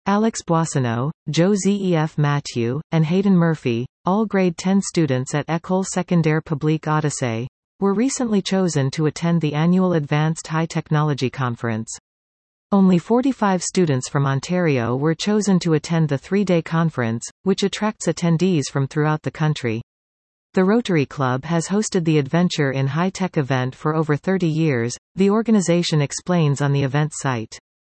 Alex Boissonneau, Joseph Mathieu, and Hayden Murphy, all grade 10 students at École Secondaire Publique Odyssey, were recently chosen to attend the annual Advanced High Technology Conference. Only 45 students from Ontario were chosen to attend the 3-day conference, which attracts attendees from throughout the country. The Rotary Club has hosted the Adventure in High Tech event for over 30 years, the organization explains on the event site.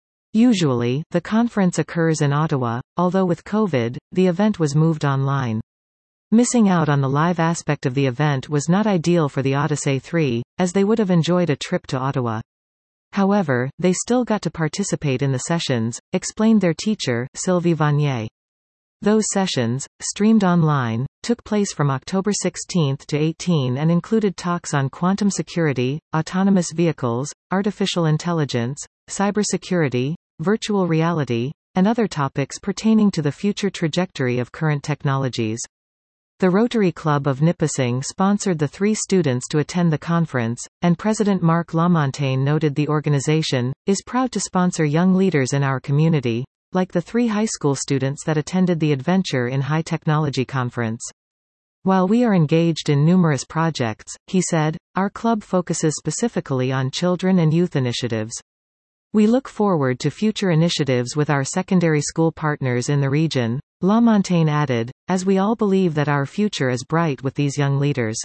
Usually, the conference occurs in Ottawa, although with COVID, the event was moved online. Missing out on the live aspect of the event was not ideal for the Odyssey 3, as they would have enjoyed a trip to Ottawa. However, they still got to participate in the sessions, explained their teacher, Sylvie Vanier. Those sessions, streamed online, took place from October 16 to 18 and included talks on quantum security, autonomous vehicles, artificial intelligence, cybersecurity, virtual reality, and other topics pertaining to the future trajectory of current technologies. The Rotary Club of Nipissing sponsored the 3 students to attend the conference, and President Marc Lamontagne noted the organization is proud to sponsor young leaders in our community, like the 3 high school students that attended the Adventure in High Technology Conference. While we are engaged in numerous projects, he said, our club focuses specifically on children and youth initiatives. We look forward to future initiatives with our secondary school partners in the region, Lamontagne added, as we all believe that our future is bright with these young leaders.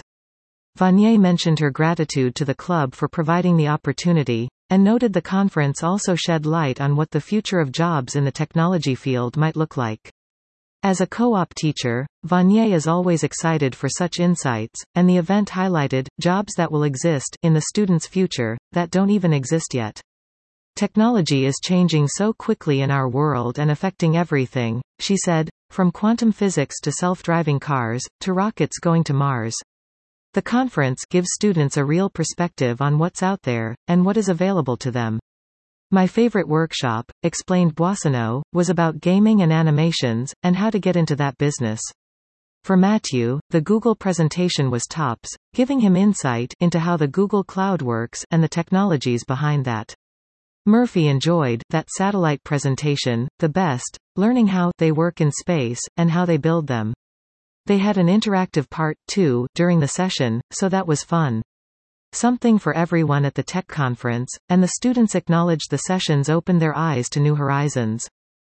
Vanier mentioned her gratitude to the club for providing the opportunity, and noted the conference also shed light on what the future of jobs in the technology field might look like. As a co-op teacher, Vanier is always excited for such insights, and the event highlighted jobs that will exist in the students' future that don't even exist yet. Technology is changing so quickly in our world and affecting everything, she said, from quantum physics to self-driving cars, to rockets going to Mars. The conference gives students a real perspective on what's out there, and what is available to them. My favorite workshop, explained Boissonneau, was about gaming and animations, and how to get into that business. For Mathieu, the Google presentation was tops, giving him insight into how the Google Cloud works and the technologies behind that. Murphy enjoyed that satellite presentation the best, learning how they work in space, and how they build them. They had an interactive part, too, during the session, so that was fun. Something for everyone at the tech conference, and the students acknowledged the sessions opened their eyes to new horizons.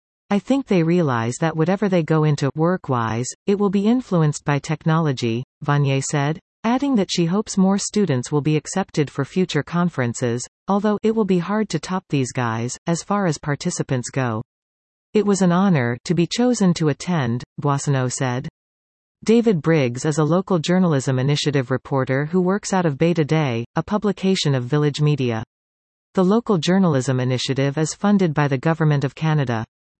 I think they realize that whatever they go into work-wise, it will be influenced by technology, Vanier said, adding that she hopes more students will be accepted for future conferences, although it will be hard to top these guys, as far as participants go. It was an honor to be chosen to attend, Boissonneau said. David Briggs is a local journalism initiative reporter who works out of Beta Day, a publication of Village Media. The local journalism initiative is funded by the Government of Canada.